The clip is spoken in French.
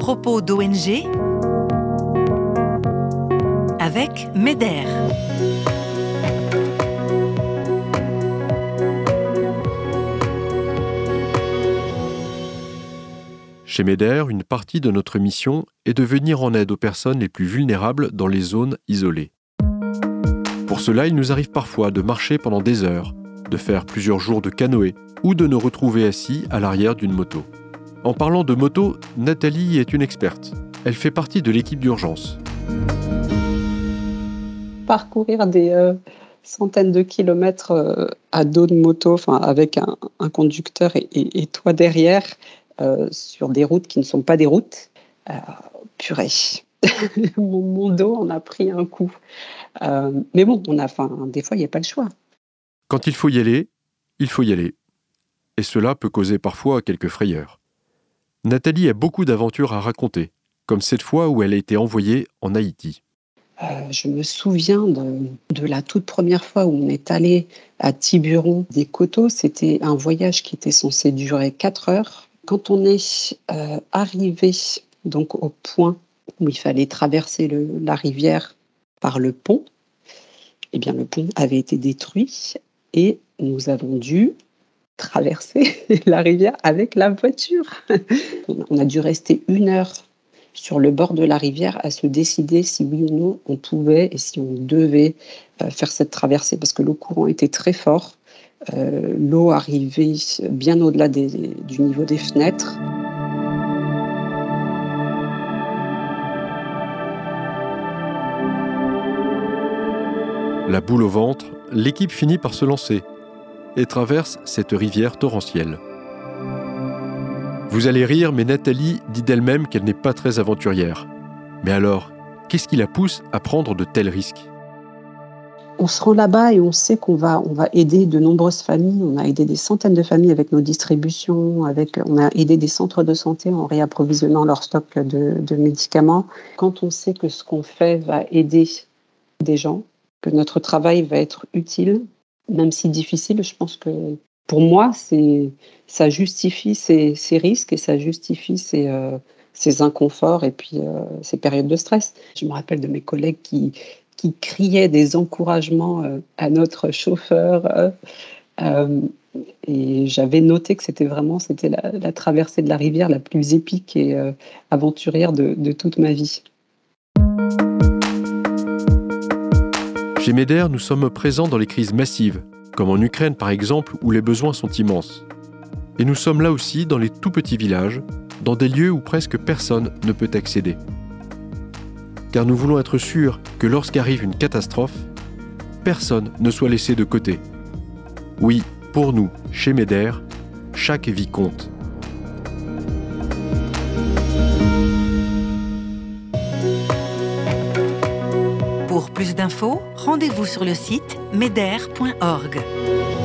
propos d'ONG avec MEDER. Chez MEDER, une partie de notre mission est de venir en aide aux personnes les plus vulnérables dans les zones isolées. Pour cela, il nous arrive parfois de marcher pendant des heures, de faire plusieurs jours de canoë ou de nous retrouver assis à l'arrière d'une moto. En parlant de moto, Nathalie est une experte. Elle fait partie de l'équipe d'urgence. Parcourir des centaines de kilomètres à dos de moto, avec un conducteur et toi derrière, sur des routes qui ne sont pas des routes, purée. Mon dos en a pris un coup. Mais bon, des fois, il n'y a pas le choix. Quand il faut y aller, il faut y aller. Et cela peut causer parfois quelques frayeurs. Nathalie a beaucoup d'aventures à raconter, comme cette fois où elle a été envoyée en Haïti. Je me souviens de la toute première fois où on est allé à Tiburon des Coteaux. C'était un voyage qui était censé durer 4 heures. Quand on est arrivé donc au point où il fallait traverser la rivière par le pont, eh bien le pont avait été détruit et nous avons dû traverser la rivière avec la voiture. On a dû rester 1 heure sur le bord de la rivière à se décider si oui ou non on pouvait et si on devait faire cette traversée parce que le courant était très fort. L'eau arrivait bien au-delà du niveau des fenêtres. La boule au ventre, l'équipe finit par se lancer et traverse cette rivière torrentielle. Vous allez rire, mais Nathalie dit d'elle-même qu'elle n'est pas très aventurière. Mais alors, qu'est-ce qui la pousse à prendre de tels risques ? On se rend là-bas et on sait qu'on va aider de nombreuses familles. On a aidé des centaines de familles avec nos distributions, on a aidé des centres de santé en réapprovisionnant leur stock de médicaments. Quand on sait que ce qu'on fait va aider des gens, que notre travail va être utile, même si difficile, je pense que pour moi, ça justifie ces risques et ça justifie ces inconforts et puis ces périodes de stress. Je me rappelle de mes collègues qui criaient des encouragements à notre chauffeur. Et j'avais noté que c'était la traversée de la rivière la plus épique et aventurière de toute ma vie. Chez MEDER, nous sommes présents dans les crises massives, comme en Ukraine par exemple, où les besoins sont immenses. Et nous sommes là aussi dans les tout petits villages, dans des lieux où presque personne ne peut accéder. Car nous voulons être sûrs que lorsqu'arrive une catastrophe, personne ne soit laissé de côté. Oui, pour nous, chez MEDER, chaque vie compte. Pour plus d'infos, rendez-vous sur le site meder.org.